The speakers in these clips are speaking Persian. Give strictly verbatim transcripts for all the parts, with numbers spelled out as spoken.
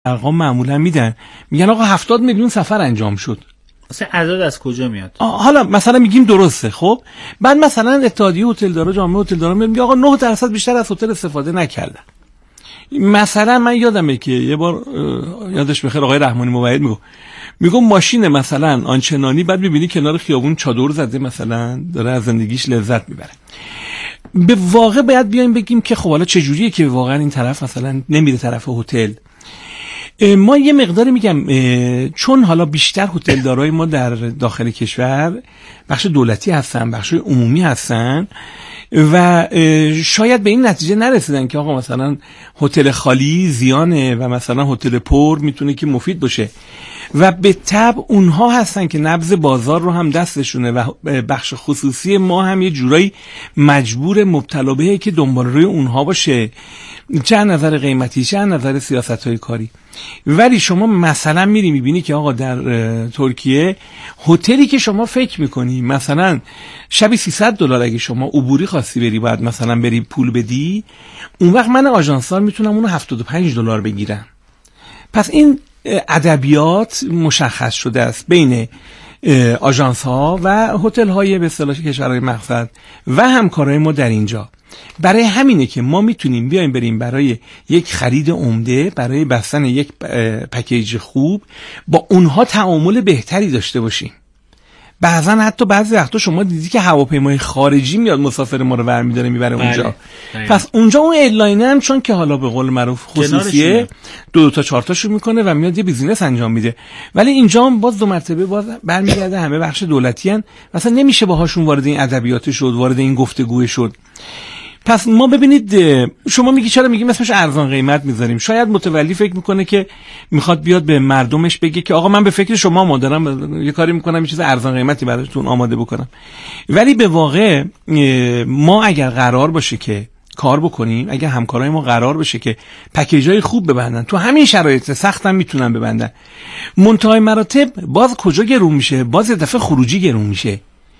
ارقام معمولا میدن، میگن آقا هفتاد میلیون سفر انجام شد. اصلا عدد از کجا میاد؟ حالا مثلا میگیم درسته، خب بعد مثلا اتحادیه هتلدارا، جامعه هتلدارا میگه آقا نه درصد بیشتر از هتل استفاده نکردن. مثلا من یادمه که یه بار یادش بخیر آقای رحمانی موحد میگه میگه ماشین مثلا آنچنانی بعد میبینی کنار خیابون چادر زده مثلا داره از زندگیش لذت میبره. به واقع باید بیایم بگیم که خب حالا چه جوریه که واقعا این طرف مثلا نمیره طرف هتل. ما یه مقداری میگم چون حالا بیشتر هتلدارای ما در داخل کشور بخش دولتی هستن، بخش عمومی هستن و شاید به این نتیجه نرسیدن که آقا مثلا هتل خالی زیانه و مثلا هتل پر میتونه که مفید باشه و به طبع اونها هستن که نبض بازار رو هم دستشونه و بخش خصوصی ما هم یه جورایی مجبور مبتلا بهه که دنبال روی اونها باشه، چه نظر قیمتی چه نظر سیاست‌های کاری. ولی شما مثلا میری میبینی که آقا در ترکیه هتلی که شما فکر میکنی مثلا شبی سیصد دلار اگه شما عبوری خواستی بری باید مثلا بری پول بدی، اون وقت من آژانسدار میتونم اونو هفتاد و پنج دلار بگیرم. پس این ادبیات مشخص شده است بین آژانس ها و هتل های به اصطلاح کشورهای مقصد و همکارای ما در اینجا. برای همینه که ما میتونیم بیایم بریم برای یک خرید عمده، برای بستن یک پکیج خوب با اونها تعامل بهتری داشته باشیم. بعضا حتی بعضی وقتا شما دیدی که هواپیمای خارجی میاد مسافر ما رو برمی‌داره میبره اونجا. بله. پس اونجا اون ایرلاینه هم چون که حالا به قول معروف خصوصیه دو, دو تا چهار تاشو میکنه و میاد یه بیزینس انجام میده، ولی اینجا هم باز دو مرتبه باز برمیگرده همه بخش دولتی ان، مثلا نمیشه باهاشون وارد این ادبیات شد، وارد این گفتگو شد. پس ما ببینید شما میگی چرا میگیم اسمش ارزان قیمت میذاریم، شاید متولی فکر میکنه که میخواد بیاد به مردمش بگه که آقا من به فکر شما ما دارم یه کاری میکنم یه چیز ارزان قیمتی براتون آماده بکنم. ولی به واقع ما اگر قرار باشه که کار بکنیم، اگر همکارای ما قرار بشه که پکیجای خوب ببندن، تو همین شرایط سخت هم میتونن ببندن، منتهای مراتب باز کجا گرون میشه؟ باز یه دفعه خروجی گرون میشه،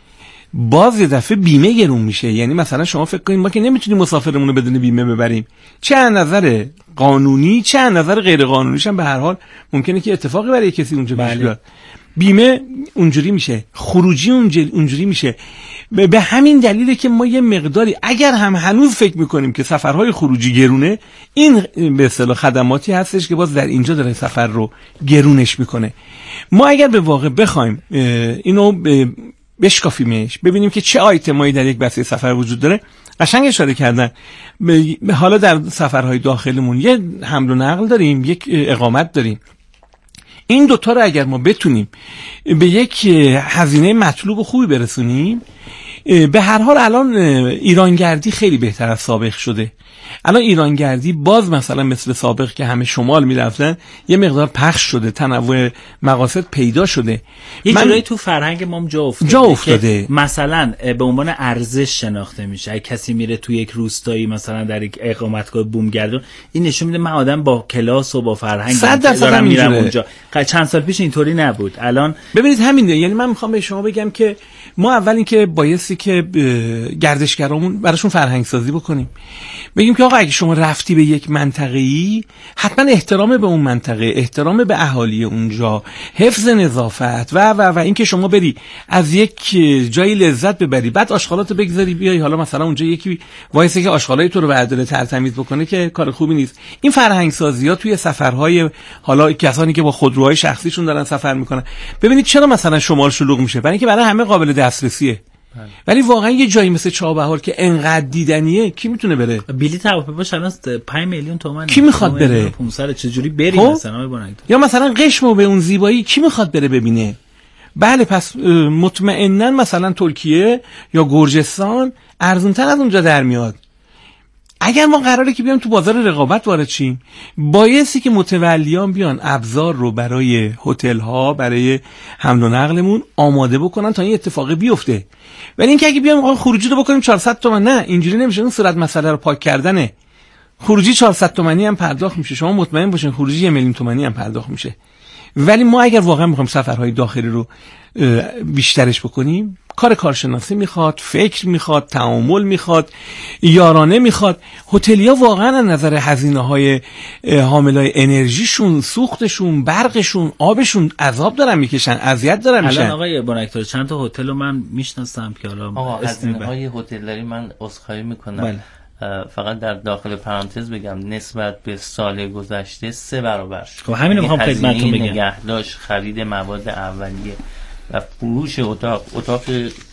باز یه دفعه بیمه گرون میشه. یعنی مثلا شما فکر کنید ما که نمیتونیم مسافرمون رو بدون بیمه ببریم، چه از نظر قانونی چه از نظر غیر قانونیش هم به هر حال ممکنه که اتفاقی برای کسی اونجا پیش بیاد. بیمه اونجوری میشه، خروجی اونجوری میشه. به همین دلیله که ما یه مقداری اگر هم هنوز فکر میکنیم که سفرهای خروجی گرونه، این به اصطلاح خدماتی هستش که باز در اینجا داره سفر رو گرونش میکنه. ما اگر به واقع بخوایم اینو بشکافیمش ببینیم که چه آیتمایی در یک بسته سفر وجود داره، قشنگ اشاره کردن. حالا در سفرهای داخلمون یه حمل و نقل داریم، یک اقامت داریم. این دوتا رو اگر ما بتونیم به یک هزینه مطلوب و خوبی برسونیم، به هر حال الان ایرانگردی خیلی بهتر از سابق شده. الان ایرانگردی باز مثلا مثل سابق که همه شمال میرفتن یه مقدار پخش شده، تنوع مقاصد پیدا شده، یه جورایی تو فرهنگ ما جا افتاده, جا افتاده. مثلا به عنوان ارزش شناخته میشه. اگه کسی میره تو یک روستایی مثلا در یک اقامتگاه بومگردون، این نشون میده من آدم با کلاس و با فرهنگ دارم میرم اونجا. چند سال پیش اینطوری نبود. الان ببینید همینه. یعنی من میخوام به شما بگم که ما اول اینکه بایستی که گردشگرامون براشون فرهنگ سازی بکنیم، بگیم که آقا اگه شما رفتی به یک منطقه‌ای، حتما احترام به اون منطقه، احترام به اهالی اونجا، حفظ نظافت و و و اینکه شما بری از یک جایی لذت ببری، بعد آشغالاتو بگذاری بیای حالا مثلا اونجا یکی وایسه که آشغالای تو رو برداره ترتمیز بکنه، که کار خوبی نیست. این فرهنگ سازی‌ها توی سفرهای حالا کسانی که با خودروهای شخصیشون دارن سفر میکنن، ببینید چرا مثلا شمال شلوغ میشه؟ برای اینکه برای همه قابل دسترسیه. بله. ولی واقعا یه جایی مثل چابهار که انقدر دیدنیه، کی میتونه بره؟ بلیط هواپیماش الان پنج میلیون تومان، کی میخواد بره؟ پانصد چجوری بری مثلا ببینید؟ یا مثلا قشمو به اون زیبایی کی میخواد بره ببینه؟ بله، پس مطمئناً مثلا ترکیه یا گرجستان ارزان‌تر از اونجا در میاد. اگر ما قراره که بیام تو بازار رقابت وارد شیم، بایستی که متولیان بیان ابزار رو برای هتل ها، برای حمل و نقلمون آماده بکنن تا این اتفاق بیفته. ولی اینکه اگه بیام خروجی رو بکنیم چهارصد تومان، نه اینجوری نمیشه. اون صورت مسئله رو پاک کردنه. خروجی چهارصد تومانی هم پرداخت میشه، شما مطمئن باشین خروجی یک میلیون تومانی هم پرداخت میشه. ولی ما اگر واقعا میخوایم سفرهای داخلی رو بیشترش بکنیم، کار کارشناسی میخواد، فکر میخواد، تعامل میخواد، یارانه میخواد. هتلیا واقعا از نظر هزینه‌های حاملای انرژیشون، سوختشون، برقشون، آبشون عذاب دارن میکشن، اذیت دارن میشن. الان آقای بنکدار چند تا هتل رو من میشناسم که حالا آقا هزینه‌های هتلداری من عذرخواهی میکنم. بله. فقط در داخل پرانتز بگم نسبت به سال گذشته سه برابر شد. خب همین رو میخوام خدمتتون بگم. نگهداشت، خرید مواد اولیه و فروش اتاق اتاق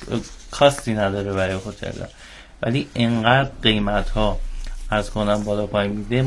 کاستی نداره برای هتل، ولی اینقدر قیمت ها از کنم بالا پایین میده.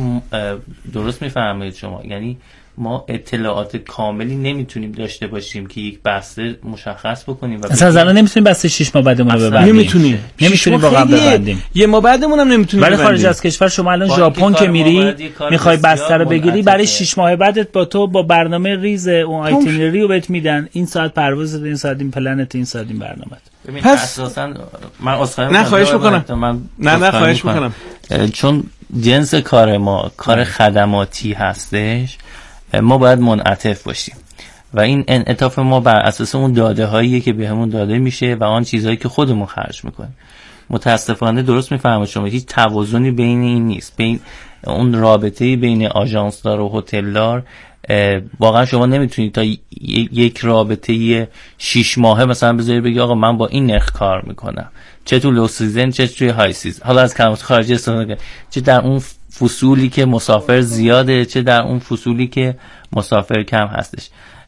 درست میفهمید شما؟ یعنی ما اطلاعات کاملی نمیتونیم داشته باشیم که یک بسته مشخص بکنیم و اصلا الان نمیتونیم بسته شش ماه بعدمون رو ببندیم. نمیتونیم نمیتونیم واقعا ببندیم. یه ماه بعدمون هم نمیتونیم. برای خارج از کشور شما الان ژاپن که میری میخوای بسته رو بگیری، برای شش ماه بعدت با تو با برنامه ریز اون آیتینری رو بهت میدن. این ساعت پروازت، این ساعت این پلنت، این ساعت این برنامه‌ت. پس اساسا من اسخای نه خواهش میکنم. نه نه خواهش میکنم. چون جنس کار ما کار خدماتی هستش، ما باید منعطف باشیم و این انعطاف ما بر اساس اون داده هاییه که بهمون داده میشه و آن چیزهایی که خودمون خرج میکنیم. متاسفانه درست میفهمید شما، هیچ توازنی بین این نیست، بین اون رابطه‌ای بین آژانسدار و هتلدار. واقعا شما نمیتونید تا یک رابطه شش ماهه مثلا بذاری بگی آقا من با این نرخ کار میکنم، چه تو لو سیزن چه توی های سیزن، حالا از کلمات خارجی استفاده کنید، چه در اون فصولی که مسافر زیاده چه در اون فصولی که مسافر کم هستش.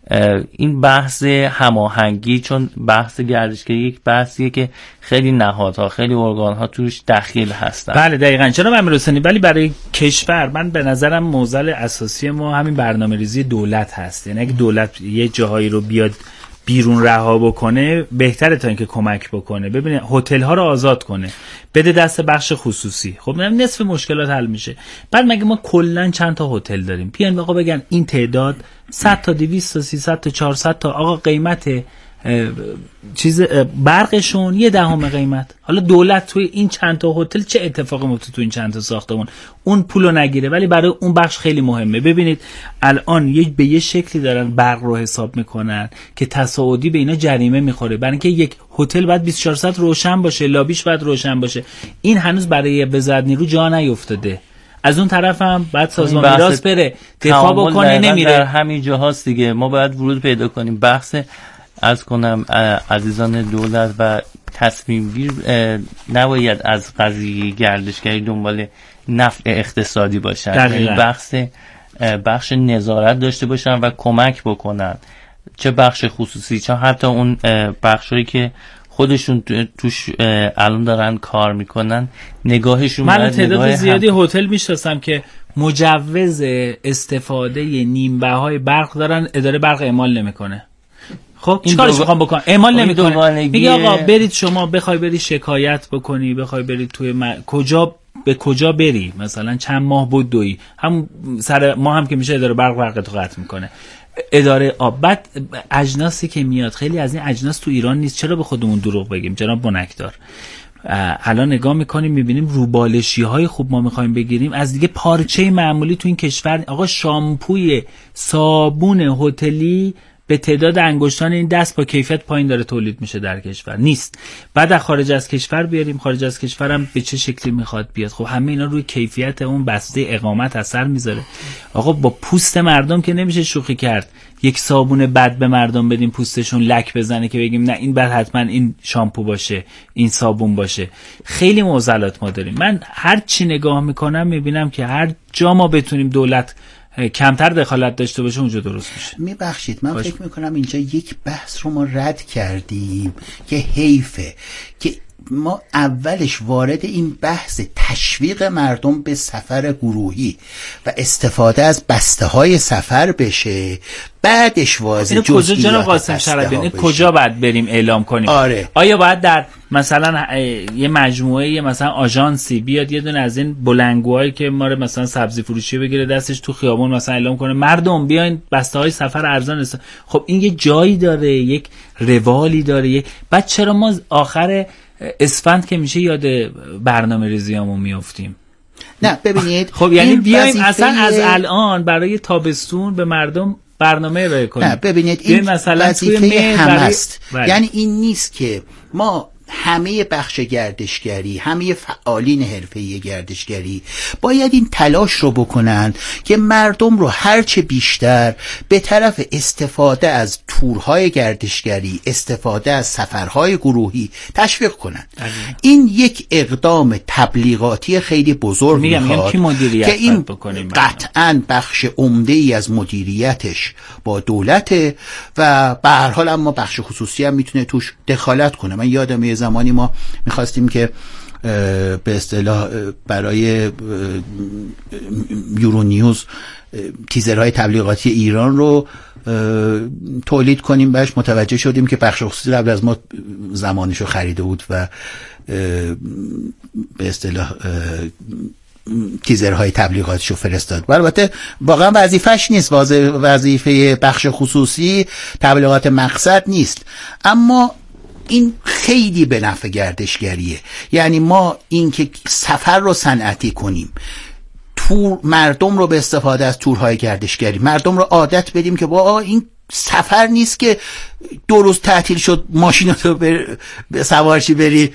این بحث هماهنگی، چون بحث گردشگری یک بحثیه که خیلی نهادها، خیلی ارگان‌ها توش دخیل هستن. بله دقیقاً جناب امیرحسینی. ولی برای کشور من به نظرم معضل اساسی ما همین برنامه‌ریزی دولت هست. یعنی اگه دولت یه جاهایی رو بیاد بیرون رها بکنه بهتره تا اینکه کمک بکنه. ببینید هتل ها رو آزاد کنه، بده دست بخش خصوصی، خب نصف مشکلات حل میشه. بعد مگه ما کلا چند تا هتل داریم؟ بیان آقا بگن این تعداد صد تا دویست تا سیصد تا چهارصد تا، آقا قیمت چیز برقشون یه دهم قیمت. حالا دولت توی این چند تا هتل چه اتفاقی میفته تو این چند تا ساختمون؟ اون پولو نگیره ولی برای اون بخش خیلی مهمه. ببینید الان یه به یه شکلی دارن برق رو حساب میکنن که تصاعدی به اینا جریمه میخوره، برای اینکه یک هتل باید بیست و چهار ساعت روشن باشه، لابیش باید روشن باشه. این هنوز برای وزارت نیرو جا نیافتاده. از اون طرف هم بعد سازمان میراث بره دفاع بکنه، نمیره. در همین جاهاست دیگه، ما باید ورود پیدا کنیم. بحث از کنم عزیزان دولت و تصمیم گیر نباید از قضیه گردشگری دنبال نفع اقتصادی باشن، بحث بخش نظارت داشته باشن و کمک بکنن، چه بخش خصوصی چه حتی اون بخشایی که خودشون توش الان دارن کار میکنن نگاهشون. من تعداد زیادی هتل میشناسم که مجوز استفاده نیم بهای برق دارن، اداره برق اعمال نمیکنه. خب چیکارش میخوام بکنم؟ اعمال نمیکنه. میگه آقا برید شما بخوای بری شکایت بکنی، بخوای برید توی م... کجا به کجا بری، مثلا چند ماه بود دوی هم سر ما هم که میشه اداره برق برقتو قطع میکنه، اداره آب. بعد اجناسی که میاد، خیلی از این اجناس تو ایران نیست. چرا به خودمون دروغ بگیم جناب بنکدار؟ الان نگاه میکنیم میبینیم روبالشی های خوب ما میخوایم بگیریم از دیگه پارچه معمولی تو این کشور. آقا شامپوی صابون هتلی به تعداد انگشتان این دست با کیفیت پایین داره تولید میشه در کشور نیست. بعد از خارج از کشور بیاریم، خارج از کشورم به چه شکلی میخواد بیاد؟ خب همه اینا روی کیفیت اون بسته اقامت اثر میذاره. آقا با پوست مردم که نمیشه شوخی کرد. یک صابون بد به مردم بدیم پوستشون لک بزنه که بگیم نه این بد حتما این شامپو باشه، این صابون باشه. خیلی معضلات ما داریم. من هر چی نگاه میکنم میبینم که هر جا ما بتونیم دولت کمتر دخالت داشته باشه اونجا درست میشه. میبخشید من باشه. فکر میکنم اینجا یک بحث رو ما رد کردیم که حیفه که ما اولش وارد این بحث تشویق مردم به سفر گروهی و استفاده از بسته های سفر بشه، بعدش واضح کجا جناب قاسم شرابی کجا باید بریم اعلام کنیم؟ آره. آیا باید در مثلا یه مجموعه یه مثلا آژانسی بیاد یه دونه از این بلنگوهایی که ما رو مثلا سبزی فروشی بگیره دستش تو خیابون مثلا اعلام کنه مردم بیاین بسته های سفر ارزان است؟ خب این یه جایی داره، یک روالی داره. یک بعد چرا ما آخر اسفند که میشه یاد برنامه ریزیامون میافتیم؟ نه ببینید خب یعنی بیایم اصلا از الان برای تابستون به مردم برنامه ارائه کنیم. نه ببینید این مثلا توی وظیفه هم است. یعنی این نیست که ما همه بخش گردشگری، همه فعالین حرفه‌ای گردشگری باید این تلاش رو بکنن که مردم رو هرچه بیشتر به طرف استفاده از تورهای گردشگری، استفاده از سفرهای گروهی تشویق کنن. این یک اقدام تبلیغاتی خیلی بزرگ میخواد که این قطعاً بخش عمده‌ای از مدیریتش با دولته و به هر حال اما بخش خصوصی هم میتونه توش دخالت کنه. من یادم یه زمانی ما میخواستیم که به اصطلاح برای یورو نیوز تیزرهای تبلیغاتی ایران رو تولید کنیم، بهش متوجه شدیم که بخش خصوصی قبل از ما زمانشو خریده بود و به اصطلاح تیزرهای تبلیغاتشو فرستاد. البته واقعا وظیفش نیست، وظیفه بخش خصوصی تبلیغات مقصد نیست، اما این خیلی به نفع گردشگریه. یعنی ما این که سفر رو صنعتی کنیم، تور مردم رو به استفاده از تورهای گردشگری، مردم رو عادت بدیم که با این سفر نیست که دو روز تعطیل شد ماشیناتو به سوارشی بری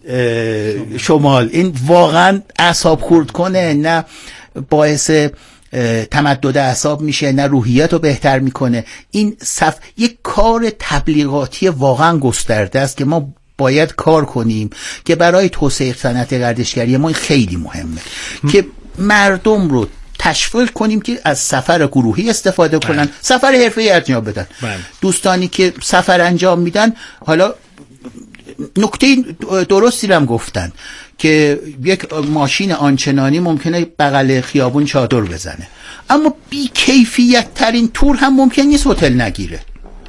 شمال. این واقعا اعصاب خورد کنه، نه باعث تمدد اعصاب میشه، نه روحیت رو بهتر میکنه. این صف یک کار تبلیغاتی واقعا گسترده است که ما باید کار کنیم که برای توسعه صنعت گردشگری ما این خیلی مهمه م. که مردم رو تشویق کنیم که از سفر گروهی استفاده کنن، بله. سفر حرفه‌ای انجام بدن. بله. دوستانی که سفر انجام میدن، حالا نکته درستی رو هم گفتن که یک ماشین آنچنانی ممکنه بغل خیابون چادر بزنه، اما بی کیفیت ترین تور هم ممکن نیست هتل نگیره،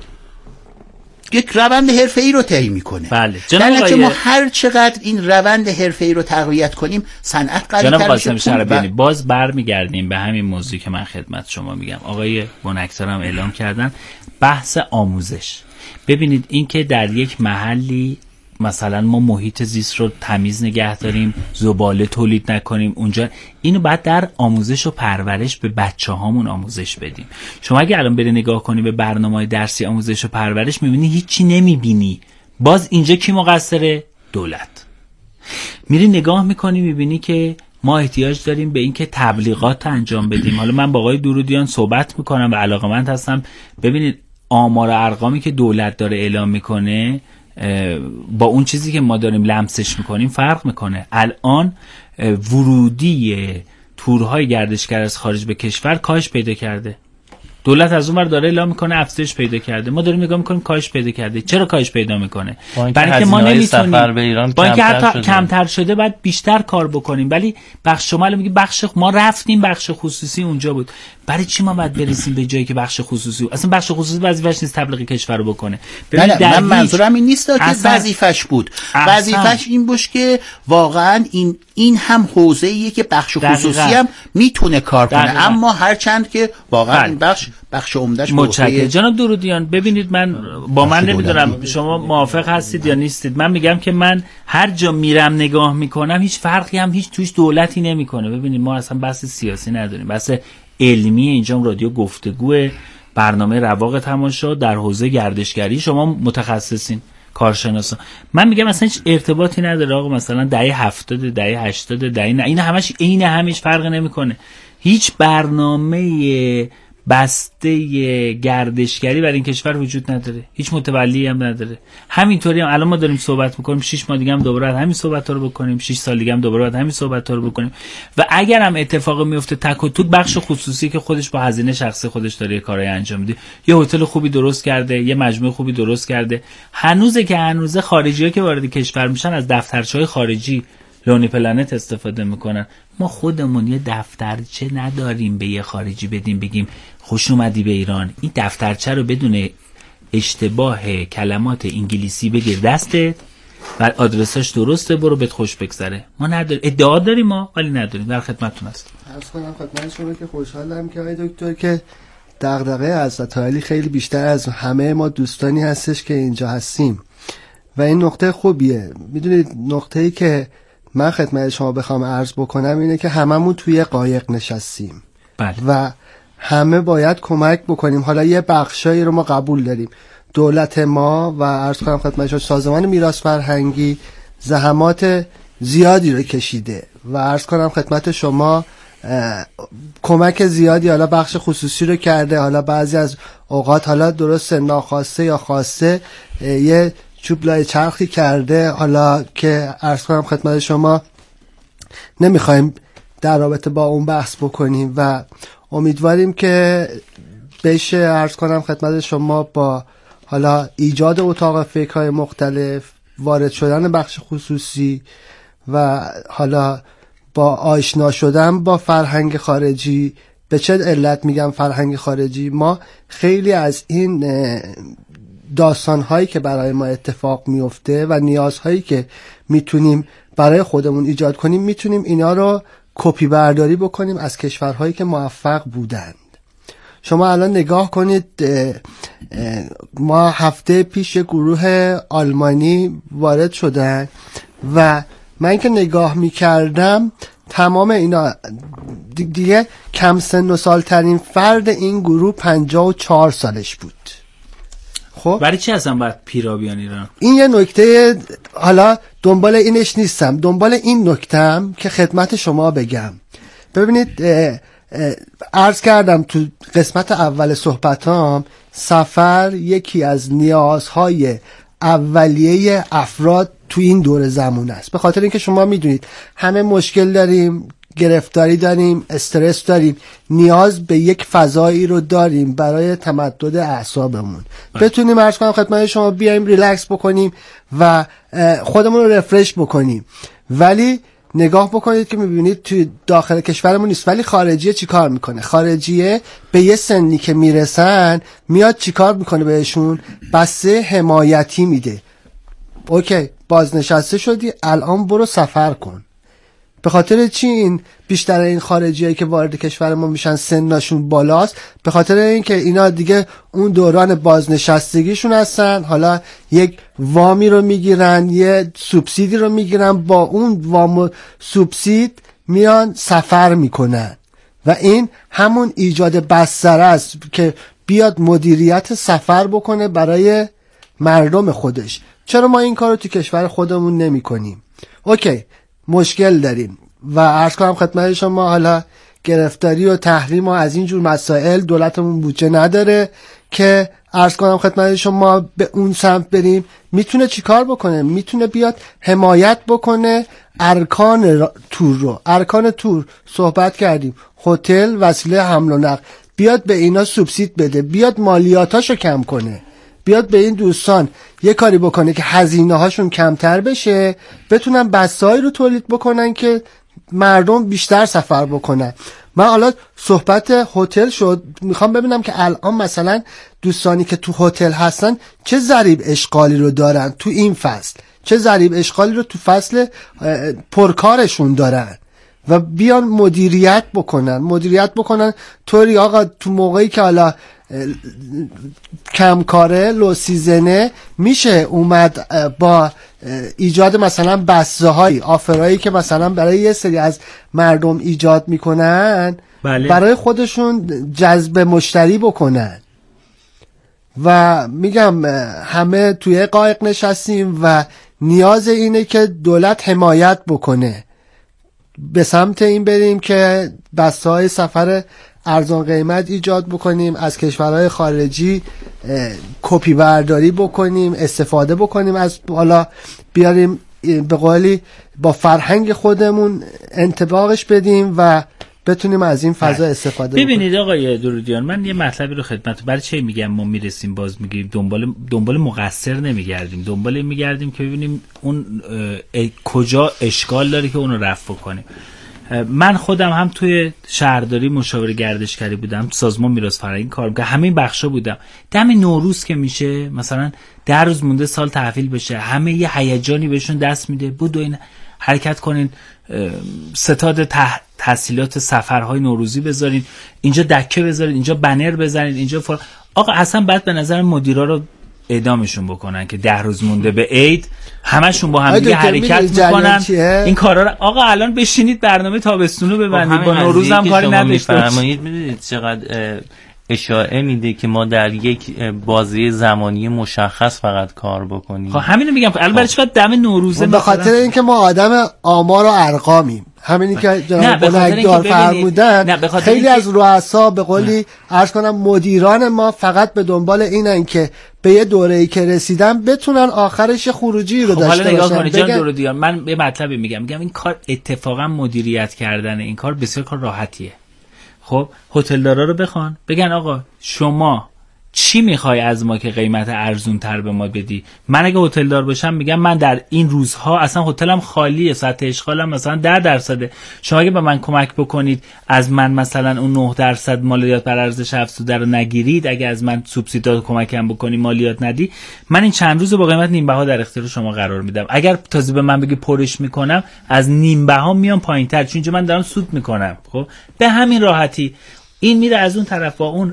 یک روند حرفه‌ای رو طی میکنه. بله. در نتیجه ما هر چقدر این روند حرفه‌ای رو تقویت کنیم صنعت قوی‌تر میشه. شربینی باز برمیگردیم به همین موضوعی که من خدمت شما میگم. آقای بنکتار هم اعلام کردن بحث آموزش. ببینید این که در یک محلی مثلا ما محیط زیست رو تمیز نگه داریم، زباله تولید نکنیم اونجا، اینو بعد در آموزش و پرورش به بچه هامون آموزش بدیم. شما اگه الان بری نگاه کنی به برنامه‌های درسی آموزش و پرورش، میبینی هیچی نمیبینی. باز اینجا کی مقصره؟ دولت. میری نگاه میکنی میبینی که ما احتیاج داریم به این که تبلیغات انجام بدیم. حالا من با آقای درودیان صحبت میکنم و علاقه‌مند هستم. ببینید آمار ارقامی که دولت داره اعلام میکنه با اون چیزی که ما داریم لمسش میکنیم فرق میکنه. الان ورودی تورهای گردشگر از خارج به کشور کاهش پیدا کرده. دولت از اون ور داره اعلام میکنه افزایش پیدا کرده، ما داریم نگاه میکنیم کاهش پیدا کرده. چرا کاهش پیدا میکنه؟ برای اینکه ما نمیتونیم، با اینکه حتی کمتر شده باید بیشتر کار بکنیم. ولی بخش شمال میگه بخش ما رفتیم بخش خصوصی اونجا بود. برای چی ما باید برسیم به جایی که بخش خصوصی اصلا بخش خصوصی وظیفش نیست تبلیغ کشور رو بکنه؟ نه نه من منظورم این نیست که وظیفش بود، وظیفش این بود که واقعا این این هم حوزه‌ایه که بخش خصوصی هم میتونه کار کنه. دقیقا. اما هر چند که واقعا این بخش بخش عمدهش متشکرم. جناب درودیان ببینید من با من نمیدونم شما موافق هستید یا نیستید، من میگم که من هر جا میرم نگاه میکنم هیچ فرقی هم هیچ توش دولتی نمیکنه. ببینید ما اصلا بحث سیاسی نداریم، بحث علمی اینجا رادیو گفتگو، برنامه رواق تماشا در حوزه گردشگری، شما متخصصین کارشناسا. من میگم اصلا هیچ ارتباطی نداره آقا مثلا دهه هفتاد دهه هشتاد دهه نه، این همش عین همش فرق نمیکنه. هیچ برنامه بسته گردشگری برای این کشور وجود نداره، هیچ متولی هم نداره. همینطوری هم الان ما داریم صحبت میکنیم، شش ماه دیگه هم دوباره همین صحبت رو بکنیم، شش سال دیگه هم دوباره همین صحبت رو بکنیم. و اگر هم اتفاقی میفته تک و توک بخش خصوصی که خودش با هزینه شخصی خودش داره کارهای انجام میده، یه هتل خوبی درست کرده، یه مجموعه خوبی درست کرده، هنوزه که هنوزه خارجی‌ها که وارد کشور میشن از دفترچه‌های خارجی لونی پلنت استفاده میکنن. ما خودمون یه دفترچه نداریم به یه خارجی بدیم بگیم خوش اومدی به ایران، این دفترچه رو بدون اشتباه کلمات انگلیسی بگیر دستت و آدرسش درسته برو بهت خوش بگذره. ما نداریم، ادعا داریم ما ولی نداریم. در خدمتتون هستم. عرض کنم خدمت شما که خوشحالم که آقای دکتر که دغدغه حضرت علی خیلی بیشتر از همه ما دوستانی هستش که اینجا هستیم و این نقطه خوبیه. میدونید نقطه‌ای که من خدمت شما بخوام عرض بکنم اینه که هممون توی قایق نشستیم. بله. و همه باید کمک بکنیم. حالا یه بخشایی رو ما قبول داریم، دولت ما و عرض کنم خدمت شما سازمان میراث فرهنگی زحمات زیادی رو کشیده و عرض کنم خدمت شما کمک زیادی حالا بخش خصوصی رو کرده. حالا بعضی از اوقات حالا درست ناخواسته یا خواسته یه چوب لای چرخی کرده، حالا که عرض کنم خدمت شما نمیخوایم در رابطه با اون بحث بکنیم و امیدواریم که بشه عرض کنم خدمت شما با حالا ایجاد اتاق فکرهای مختلف، وارد شدن بخش خصوصی و حالا با آشنا شدن با فرهنگ خارجی. به چه علت میگم فرهنگ خارجی؟ ما خیلی از این داستانهایی که برای ما اتفاق میفته و نیازهایی که میتونیم برای خودمون ایجاد کنیم، میتونیم اینا رو کپی برداری بکنیم از کشورهایی که موفق بودند. شما الان نگاه کنید، ما هفته پیش گروه آلمانی وارد شدن و من که نگاه میکردم تمام اینا دیگه کم سن و سال ترین فرد این گروه پنجاه و چهار سالش بود. خب برای چی اصلا باید پیرا بیان ایران؟ این یه نکته، حالا دنبال اینش نیستم، دنبال این نکتم که خدمت شما بگم. ببینید عرض کردم تو قسمت اول صحبتام، سفر یکی از نیازهای اولیه افراد تو این دور زمان است. به خاطر اینکه شما میدونید همه مشکل داریم، گرفتاری داریم، استرس داریم، نیاز به یک فضایی رو داریم برای تمدد اعصابمون، بتونیم عرض کنم خدمت شما بیایم ریلکس بکنیم و خودمون رو رفرش بکنیم. ولی نگاه بکنید که میبینید توی داخل کشورمون نیست، ولی خارجیه چی کار میکنه؟ خارجیه به یه سنی که میرسن میاد چی کار میکنه بهشون؟ بسته حمایتی میده. اوکی بازنشسته شدی، الان برو سفر کن. به خاطر چی این بیشتر این خارجیایی که وارد کشور ما میشن سنشون بالاست؟ به خاطر اینکه اینا دیگه اون دوران بازنشستگیشون هستن، حالا یک وامی رو میگیرن، یه سوبسیدی رو میگیرن، با اون وام و سوبسید میان سفر میکنن و این همون ایجاد بستر است که بیاد مدیریت سفر بکنه برای مردم خودش. چرا ما این کارو تو کشور خودمون نمی کنیم؟ اوکی مشکل داریم و عرض کنم خدمت شما حالا گرفتاری و تحریم و از اینجور مسائل دولتمون بودجه نداره که عرض کنم خدمت شما به اون سمت بریم. میتونه چی کار بکنه؟ میتونه بیاد حمایت بکنه ارکان تور رو. ارکان تور صحبت کردیم، هتل، وسیله حمل و نقل، بیاد به اینا سوبسید بده، بیاد مالیاتاشو کم کنه، بیاد به این دوستان یه کاری بکنه که هزینه هاشون کمتر بشه، بتونن بسایی رو تولید بکنن که مردم بیشتر سفر بکنن. من حالا صحبت هتل شد، میخوام ببینم که الان مثلا دوستانی که تو هتل هستن چه ضریب اشغالی رو دارن تو این فصل، چه ضریب اشغالی رو تو فصل پرکارشون دارن و بیان مدیریت بکنن مدیریت بکنن طوری آقا تو موقعی که حالا کمکاره لو سیزنه میشه اومد با ایجاد مثلا بسته های آفرایی که مثلا برای یه سری از مردم ایجاد میکنن، بله. برای خودشون جذب مشتری بکنن. و میگم همه توی قایق نشستیم و نیاز اینه که دولت حمایت بکنه، به سمت این بریم که بسته های سفر ارزان قیمت ایجاد بکنیم، از کشورهای خارجی کپی برداری بکنیم، استفاده بکنیم، از حالا بیاریم به قولی با فرهنگ خودمون انطباقش بدیم و بتونیم از این فضا استفاده بکنیم. ببینید آقای درودیان، من یه مطلبی رو خدمت، برای چه میگم ما میرسیم باز میگیم دنبال دنبال مقصر نمیگردیم، دنبال میگردیم که ببینیم اون کجا اشکال داره که اون رو رفع کنیم. من خودم هم توی شهرداری مشاور گردشگری بودم، سازمان میراث فرهنگی کار می‌کردم، همین بخشا بودم. دم نوروز که میشه مثلا ده روز مونده سال تحویل بشه، همه یه هیجانی بهشون دست میده، بودو این حرکت کنین، ستاد تح... تحصیلات سفرهای نوروزی بذارین اینجا، دکه بذارین اینجا، بنر بزنین اینجا فر... آقا اصلا بعد به نظر مدیرا رو اعدامشون بکنن که ده روز مونده به عید همشون با هم دیگه حرکت میکنن این کارا رو. آقا الان بشینید برنامه تابستونو ببندید، با نوروز هم کاری نداشته باشید. میدونید چقدر اشاعه میده که ما در یک بازی زمانی مشخص فقط کار بکنیم. خب همینو میگم البته چقدر دم نوروزه به خاطر اینکه ما آدم آمار و ارقامیم، همینی که جناب بنکدار فرمودن. خیلی از رؤسا به قولی عرض کنم مدیران ما فقط به دنبال اینن که به یه دوره‌ای که رسیدن بتونن آخرش خروجی رو خب داشته باشن. حالا نگاه کنید جان دور دیار، من به مطلبی میگم میگم این کار اتفاقا مدیریت کردن این کار بسیار کار راحتیه. خب هتلدارا رو بخوان بگن آقا شما چی میخوای از ما که قیمت ارزون تر به ما بدی؟ من اگه هتلدار باشم میگم من در این روزها اصلا هتلم خالیه، سطح اشغالم مثلا ده درصده، شما اگه به من کمک بکنید از من مثلا اون نه درصد مالیات بر ارزش افزوده رو نگیرید، اگه از من سوبسیدات کمکم بکنی مالیات ندی، من این چند روز با قیمت نیم بها در اختیار شما قرار میدم. اگر تازه به من بگی پرش میکنم از نیم بها میام پایینتر، چون اینجا من دارم سود میکنم. خب به همین راحتی این میره از اون طرف با اون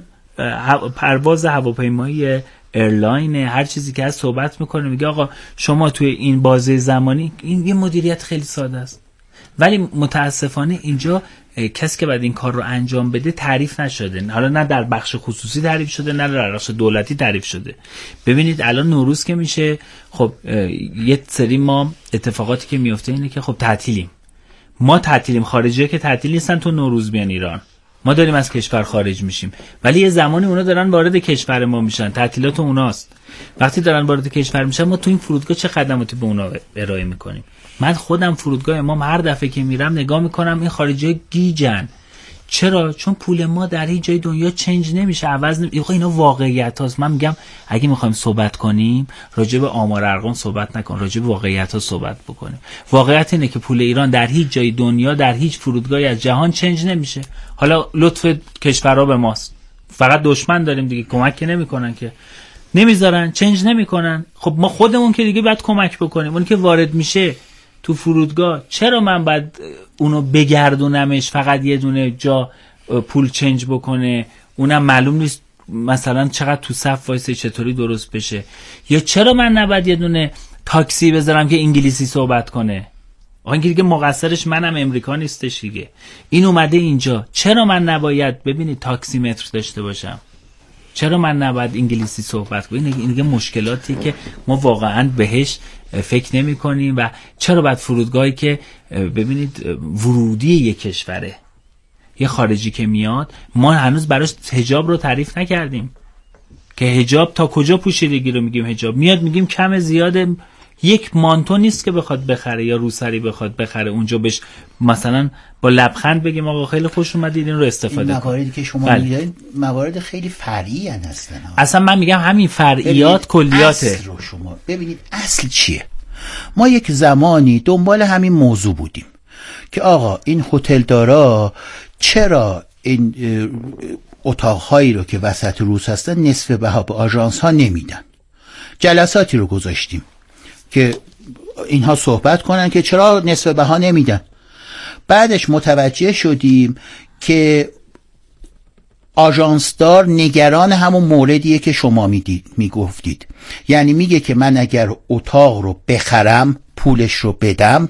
پرواز هواپیمایی ایرلاین هر چیزی که از صحبت میکنه، میگه آقا شما توی این بازه زمانی، این یه مدیریت خیلی ساده است. ولی متاسفانه اینجا کسی که باید این کار رو انجام بده تعریف نشده، حالا نه در بخش خصوصی تعریف شده نه در بخش دولتی تعریف شده. ببینید الان نوروز که میشه، خب یه سری ما اتفاقاتی که میفته اینه که خب تعطیلیم، ما تعطیلیم، خارجی‌ها که تعطیل نیستن تو نوروز بیان ایران، ما داریم از کشور خارج میشیم، ولی یه زمانی اونا دارن وارد کشور ما میشن، تعطیلات اوناست. وقتی دارن وارد کشور میشن ما تو این فرودگاه چه خدماتی به اونا ارائه میکنیم؟ من خودم فرودگاه ما هر دفعه که میرم نگاه میکنم این خارجی‌ها گیجن. چرا؟ چون پول ما در هیچ جای دنیا چنج نمیشه، عوض نمیشه. اینا واقعیت هاست. من میگم اگه میخوایم صحبت کنیم راجع به آمار ارقام صحبت نکن، راجع به واقعیت ها صحبت بکنیم. واقعیت اینه که پول ایران در هیچ جای دنیا در هیچ فرودگاهی از جهان چنج نمیشه. حالا لطف کشورها به ماست، فقط دشمن داریم دیگه، کمک که نمیکنن که، نمیذارن، چنج نمیکنن. خب ما خودمون که دیگه باید کمک بکنیم. اون که وارد میشه تو فرودگاه، چرا من باید اونو بگردونمش فقط یه دونه جا پول چنج بکنه، اونم معلوم نیست مثلا چقدر تو صف وایسه چطوری درست بشه؟ یا چرا من نباید یه دونه تاکسی بذارم که انگلیسی صحبت کنه؟ آقا این دیگه مقصرش منم، امریکا نیستش دیگه، این اومده اینجا. چرا من نباید ببینید تاکسی متر داشته باشم؟ چرا من نباید انگلیسی صحبت کنم؟ این دیگه مشکلاتی که ما واقعا بهش فکر نمی کنیم. و چرا باید فرودگاهی که ببینید ورودی یک کشوره، یه خارجی که میاد ما هنوز براش حجاب رو تعریف نکردیم که حجاب تا کجا پوشیدگی رو میگیم حجاب، میاد میگیم کم زیاده، یک مانتو نیست که بخواد بخره یا روسری بخواد بخره اونجا بهش مثلا با لبخند بگیم آقا خیلی خوش اومدید این رو استفاده کنید. این مواردی که شما بله. میگید موارد خیلی فرعی هستن. اصلا من میگم همین فرعیات کلیاته. اصل رو شما ببینید اصل چیه. ما یک زمانی دنبال همین موضوع بودیم که آقا این هتلدارا چرا این اتاقهایی رو که وسط روز هستن نصف بها به آژانس ها نمیدن. جلساتی رو گذاشتیم که اینها صحبت کنن که چرا نصف بها نمیدن. بعدش متوجه شدیم که آژانسدار نگران همون موردیه که شما میگفتید، یعنی میگه که من اگر اتاق رو بخرم پولش رو بدم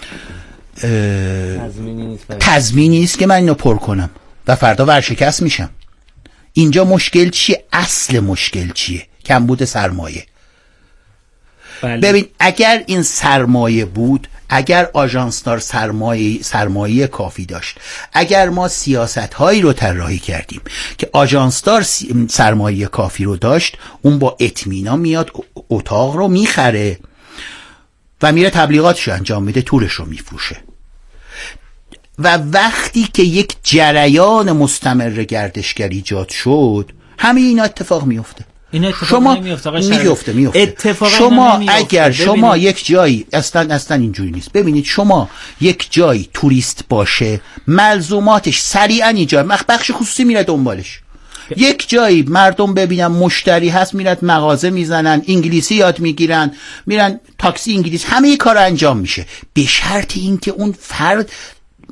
تضمینی نیست که من اینو پر کنم و فردا ورشکست میشم. اینجا مشکل چیه؟ اصل مشکل چیه؟ کمبود سرمایه. بله. ببین اگر این سرمایه بود، اگر آژانسدار سرمایه سرمایه کافی داشت، اگر ما سیاست هایی رو طراحی کردیم که آژانسدار سرمایه کافی رو داشت، اون با اطمینان میاد اتاق رو میخره و میره تبلیغاتش انجام میده، تورش رو میفروشه. و وقتی که یک جریان مستمر گردشگری ایجاد شد، همه این اتفاق میفته. این اتفاق شما نمیفته میفته میفته اتفاق شما اگر شما یک جایی اصلا اصلا اینجوری نیست. ببینید شما یک جایی توریست باشه، ملزوماتش سریعا ایجاد، بخش خصوصی میره دنبالش. یک جایی مردم ببینن مشتری هست، میرن مغازه میزنن، انگلیسی یاد میگیرن، میرن تاکسی انگلیسی، همه این کارا انجام میشه به شرط اینکه اون فرد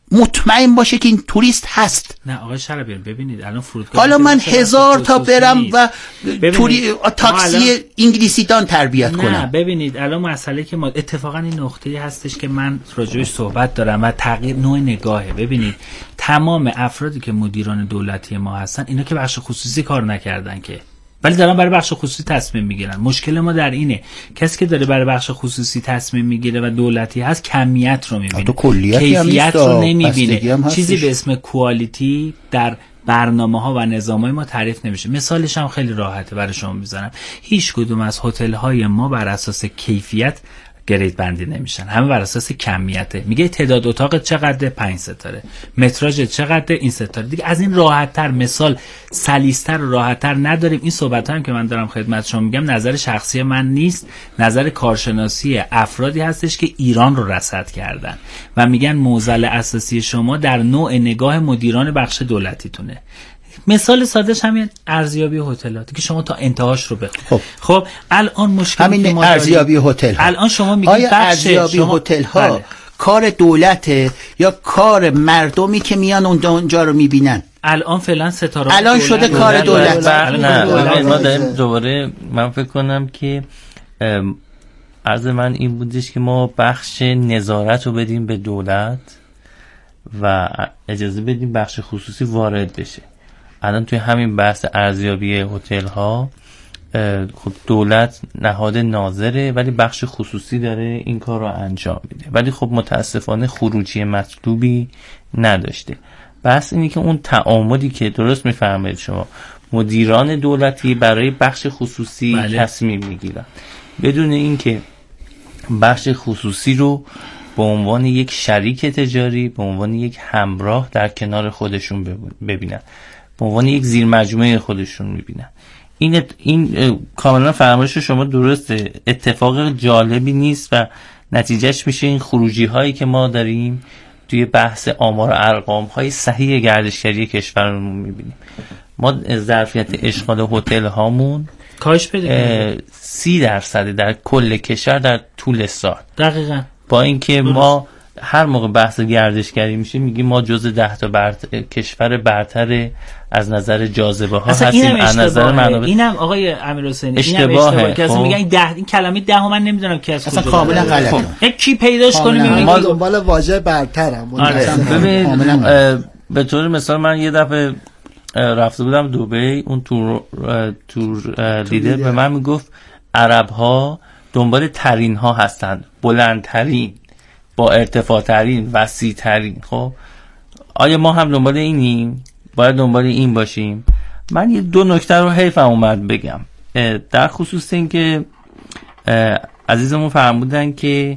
مطمئن باشه که این توریست هست. نه آقای شرابیان ببینید الان فرودگاه، حالا من هزار تا برم و توری تاکسی الان... انگلیسی دان تربیت نه کنم. نه ببینید الان مسئله که ما اتفاقا این نقطه‌ای هستش که من راجعش صحبت دارم و تغییر نوع نگاهه. ببینید تمام افرادی که مدیران دولتی ما هستن اینا که بخش خصوصی کار نکردن که، ولی دارن برای بخش خصوصی تصمیم میگیرن. مشکل ما در اینه کسی که داره برای بخش خصوصی تصمیم میگیره و دولتی هست کمیت رو میبینه، کیفیت رو نمیبینه. چیزی به اسم کوالیتی در برنامه ها و نظام های ما تعریف نمیشه. مثالش هم خیلی راحته برای شما میزنم. هیچ کدوم از هتل های ما بر اساس کیفیت گرید بندی نمیشن، همه بر اساس کمیته. میگه تعداد اتاق چقدر؟ پنج ستاره. متراژ چقدر؟ این ستاره. دیگه از این راحت تر مثال سلیستر و راحت تر نداریم. این صحبت هم که من دارم خدمت شما میگم نظر شخصی من نیست، نظر کارشناسی افرادی هستش که ایران رو رصد کردن و میگن معضل اساسی شما در نوع نگاه مدیران بخش دولتیتونه. مثال سادهش همین ارزیابی هتلات که شما تا انتهاش رو بخونید. خب خب الان مشکل همین ارزیابی هتل ها. الان شما میگید بخش ارزیابی شما... هتل ها بله. کار دولته یا کار مردمی که میان اونجا رو میبینن؟ الان فعلا ستاره الان دولت شده کار دولت, دولت. نه دولت. ما داریم دوباره من فکر کنم که عرض من این بودش که ما بخش نظارت رو بدیم به دولت و اجازه بدیم بخش خصوصی وارد بشه. الان توی همین بحث ارزیابی هتل ها خب دولت نهاد ناظره ولی بخش خصوصی داره این کار رو انجام میده، ولی خب متاسفانه خروجی مطلوبی نداشته. بحث اینه که اون تعاملی که درست میفرمایید شما مدیران دولتی برای بخش خصوصی بله. تصمیم میگیرن بدون اینکه بخش خصوصی رو به عنوان یک شریک تجاری، به عنوان یک همراه در کنار خودشون ببینن، به عنوان یک زیر مجموعه خودشون میبینن. این این کاملا فرمایش شما درسته، اتفاق جالبی نیست و نتیجهش میشه این خروجی هایی که ما داریم توی بحث آمار و ارقام های صحیح گردشگری کشورمون میبینیم. ما ظرفیت اشغال هتل هامون کاش بده سی درصد در کل کشور در طول سال. دقیقاً. با اینکه ما هر موقع بحث گردشگری میشه میگیم ما جزء ده تا برتر... کشور برتر از نظر جاذبه ها هستیم، از نظر منابع. اینم آقای امیرحسینی اشتباهه. اینم اشتباهه. کسی میگن این ده این کلمه ده من نمیدونم کی از کجا. اصلا کاملا غلطه. یک کی پیداش کنیم ما دنبال واژه برترم. ببین به طور مثال من یه دفعه رفته بودم دبی، اون تور تور لیدر به من میگفت عرب ها دنبال ترین ها هستند، بلندترین، با ارتفاع ترین، وسیع ترین. خب آیا ما هم دنبال اینیم؟ باید دنبال این باشیم. من یه دو نکته رو حیفم اومد بگم در خصوص این که عزیزمون فرمودن که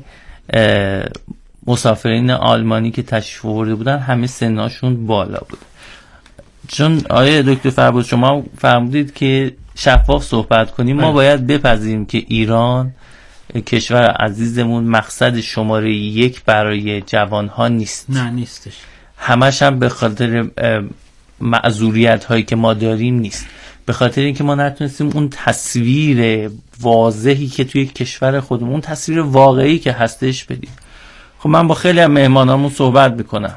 مسافرین آلمانی که تشریف آورده بودن همه سناشون بالا بود. چون آیا دکتر فربود شما فرمودید که شفاف صحبت کنیم، ما باید بپذیریم که ایران کشور عزیزمون مقصد شماره یک برای جوانها نیست. نه نیستش. همش هم به خاطر معذوریت هایی که ما داریم نیست، به خاطر اینکه ما نتونستیم اون تصویر واضحی که توی کشور خودمون، اون تصویر واقعی که هستش بدیم. خب من با خیلی از مهمانامون صحبت میکنم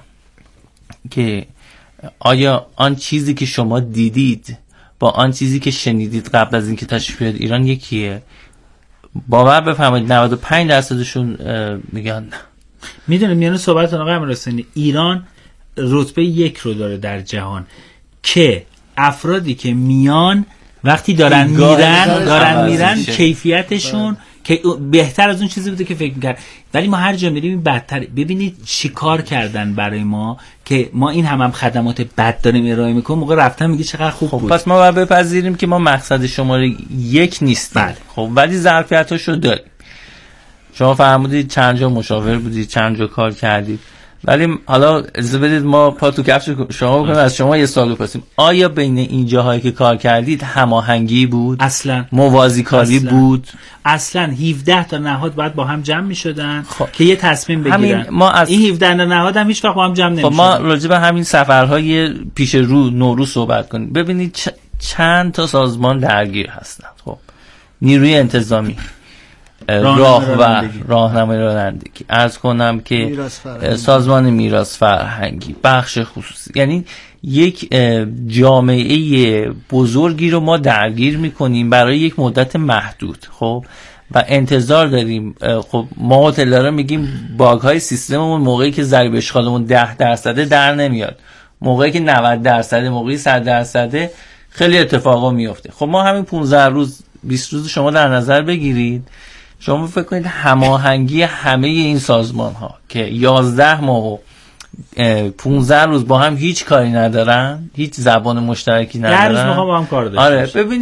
که آیا آن چیزی که شما دیدید با آن چیزی که شنیدید قبل از اینکه تشریف بیارید ایران یکیه؟ باور بفرمایید نود و پنج درصدشون میگن نه. میدونم میانه صحبت آقای امیرحسینی ایران رتبه یک رو داره در جهان که افرادی که میان وقتی دارن میرن دارن میرن کیفیتشون که بهتر از اون چیزی بوده که فکر می‌کرد، ولی ما هر جا میریم بدتر. ببینید چیکار کردن برای ما که ما این هم هم خدمات بد داریم ارائه میکنیم، موقع رفتن میگه چقدر خوب خب بود. پس ما باید بپذیریم که ما مقصد شماره یک نیستیم. بله. خب ولی ظرفیتاشو داریم. شما فرمودید چند جا مشاور بودید، چند جا کار کردید، ولی حالا اجازه بدید ما پا تو کفش شما بکنیم. از شما یه سوال بپرسیم، آیا بین این جاهایی که کار کردید هماهنگی بود؟ اصلا. موازی کاری اصلا. بود؟ اصلا هفده تا نهاد باید با هم جمع میشدن خب. که یه تصمیم بگیرن. ما از... این هفده تا نهاد هم هیچ وقت با هم جمع نمیشدن. خب ما راجع به همین سفرهای پیش رو نوروز صحبت کنیم. ببینید چ... چند تا سازمان درگیر هستن. خب نیروی انتظامی، راهور راهنمای رانندگی، عرض کنم که سازمان میراث فرهنگی، بخش خصوصی، یعنی یک جامعه بزرگی رو ما درگیر میکنیم برای یک مدت محدود. خب و انتظار داریم خب ما هتل‌دارا میگیم باگ های سیستممون موقعی که ضریب اشغالمون ده درصده در نمیاد، موقعی که نود درصده، موقعی صد درصده خیلی اتفاقا میفته. خب ما همین پانزده روز بیست روز شما در نظر بگیرید، شما فکر کنید هماهنگی همه این سازمان ها که یازده ماه و پانزده روز با هم هیچ کاری ندارن، هیچ زبان مشترکی ندارن، هر روز با هم کار داشته. آره ببینید